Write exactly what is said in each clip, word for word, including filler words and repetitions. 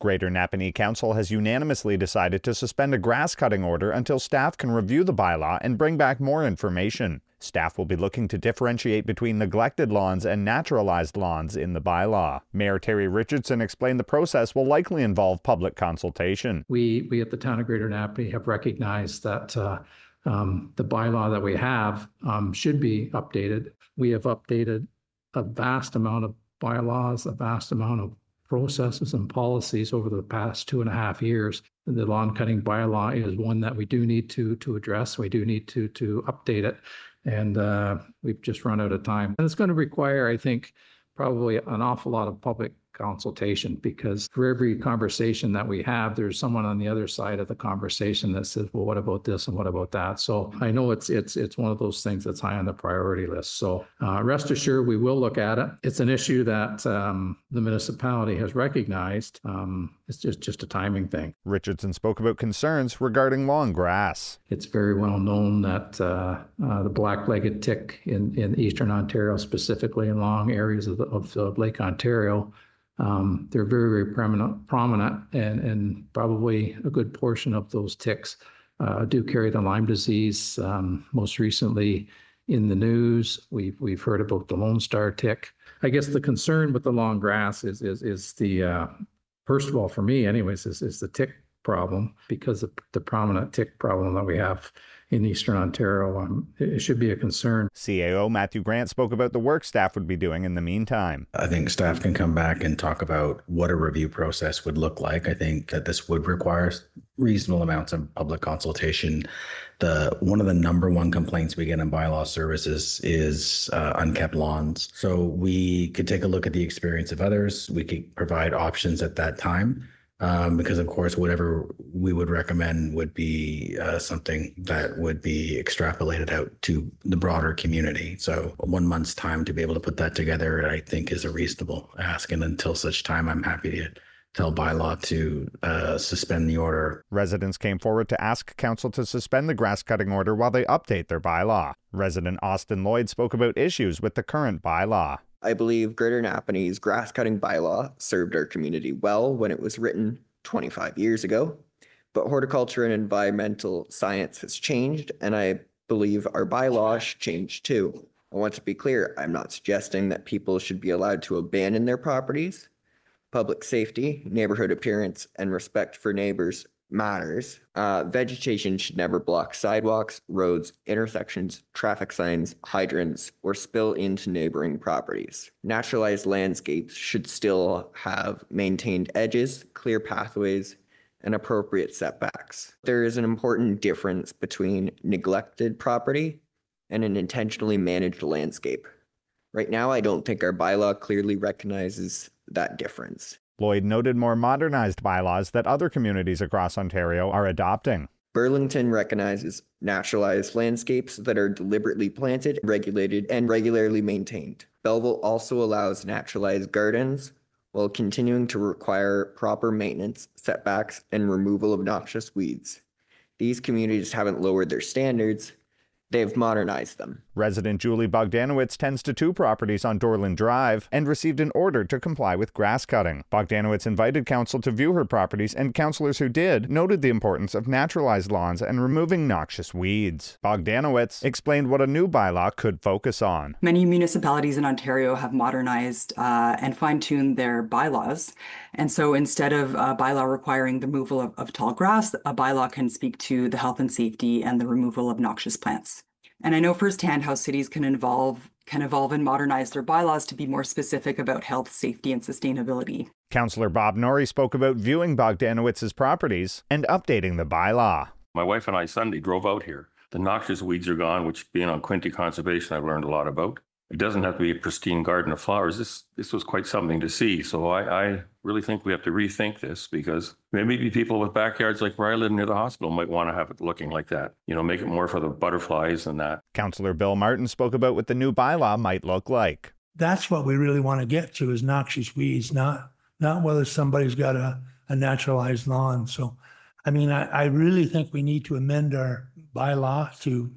Greater Napanee Council has unanimously decided to suspend a grass cutting order until staff can review the bylaw and bring back more information. Staff will be looking to differentiate between neglected lawns and naturalized lawns in the bylaw. Mayor Terry Richardson explained the process will likely involve public consultation. We, we at the town of Greater Napanee have recognized that uh, um, the bylaw that we have um, should be updated. We have updated a vast amount of bylaws, a vast amount of processes and policies over the past two and a half years. The lawn cutting bylaw is one that we do need to to address. We do need to to update it. And uh, we've just run out of time. And it's going to require, I think, probably an awful lot of public consultation, because for every conversation that we have, there's someone on the other side of the conversation that says, well, what about this and what about that? So I know it's it's it's one of those things that's high on the priority list. So uh, rest assured, we will look at it. It's an issue that um, the municipality has recognized. Um, it's just, just a timing thing. Richardson spoke about concerns regarding long grass. It's very well known that uh, uh, the black-legged tick in, in Eastern Ontario, specifically in long areas of, the, of, of Lake Ontario, Um, they're very, very prominent, prominent and, and probably a good portion of those ticks uh, do carry the Lyme disease. Um, most recently in the news, we've, we've heard about the Lone Star tick. I guess the concern with the long grass is, is, is the, uh, first of all, for me anyways, is, is the tick problem, because of the prominent tick problem that we have in Eastern Ontario. Um, it should be a concern. C A O Matthew Grant spoke about the work staff would be doing in the meantime. I think staff can come back and talk about what a review process would look like. I think that this would require reasonable amounts of public consultation. The one of the number one complaints we get in bylaw services is uh, unkept lawns. So we could take a look at the experience of others. We could provide options at that time. Um, because of course, whatever we would recommend would be uh, something that would be extrapolated out to the broader community. So one month's time to be able to put that together, I think, is a reasonable ask. And until such time, I'm happy to tell bylaw to uh, suspend the order. Residents came forward to ask council to suspend the grass cutting order while they update their bylaw. Resident Austin Lloyd spoke about issues with the current bylaw. I believe Greater Napanee's grass cutting bylaw served our community well when it was written twenty-five years ago, but horticulture and environmental science has changed, and I believe our bylaw should change too. I want to be clear, I'm not suggesting that people should be allowed to abandon their properties. Public safety, neighborhood appearance, and respect for neighbors matters. Uh, vegetation should never block sidewalks, roads, intersections, traffic signs, hydrants, or spill into neighboring properties. Naturalized landscapes should still have maintained edges, clear pathways, and appropriate setbacks. There is an important difference between neglected property and an intentionally managed landscape. Right now, I don't think our bylaw clearly recognizes that difference. Lloyd noted more modernized bylaws that other communities across Ontario are adopting. Burlington recognizes naturalized landscapes that are deliberately planted, regulated, and regularly maintained. Belleville also allows naturalized gardens while continuing to require proper maintenance, setbacks, and removal of noxious weeds. These communities haven't lowered their standards, they've modernized them. Resident Julie Bogdanowicz tends to two properties on Dorland Drive and received an order to comply with grass cutting. Bogdanowicz invited council to view her properties, and councillors who did noted the importance of naturalized lawns and removing noxious weeds. Bogdanowicz explained what a new bylaw could focus on. Many municipalities in Ontario have modernized uh, and fine-tuned their bylaws. And so instead of a bylaw requiring the removal of, of tall grass, a bylaw can speak to the health and safety and the removal of noxious plants. And I know firsthand how cities can evolve, can evolve and modernize their bylaws to be more specific about health, safety, and sustainability. Councillor Bob Norrie spoke about viewing Bogdanowicz's properties and updating the bylaw. My wife and I Sunday drove out here. The noxious weeds are gone, which being on Quinte Conservation, I've learned a lot about. It doesn't have to be a pristine garden of flowers. This this was quite something to see. So I, I really think we have to rethink this, because maybe people with backyards like where I live near the hospital might want to have it looking like that. You know, make it more for the butterflies and that. Councillor Bill Martin spoke about what the new bylaw might look like. That's what we really want to get to, is noxious weeds, not not whether somebody's got a, a naturalized lawn. So, I mean, I, I really think we need to amend our bylaw to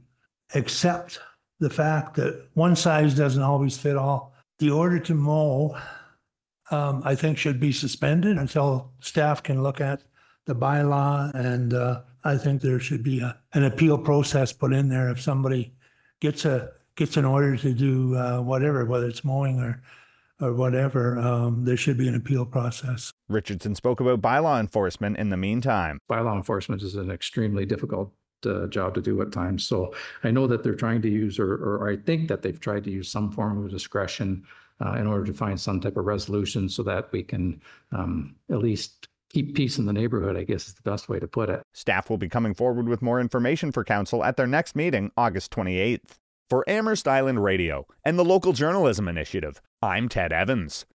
accept the fact that one size doesn't always fit all. The order to mow um, I think should be suspended until staff can look at the bylaw. And uh, I think there should be a, an appeal process put in there if somebody gets a gets an order to do uh, whatever, whether it's mowing or or whatever, um, there should be an appeal process. Richardson spoke about bylaw enforcement in the meantime. Bylaw enforcement is an extremely difficult uh, job to do at times. So I know that they're trying to use, or, or I think that they've tried to use some form of discretion uh, in order to find some type of resolution so that we can um, at least keep peace in the neighborhood, I guess is the best way to put it. Staff will be coming forward with more information for council at their next meeting, August twenty-eighth. For Amherst Island Radio and the Local Journalism Initiative, I'm Ted Evans.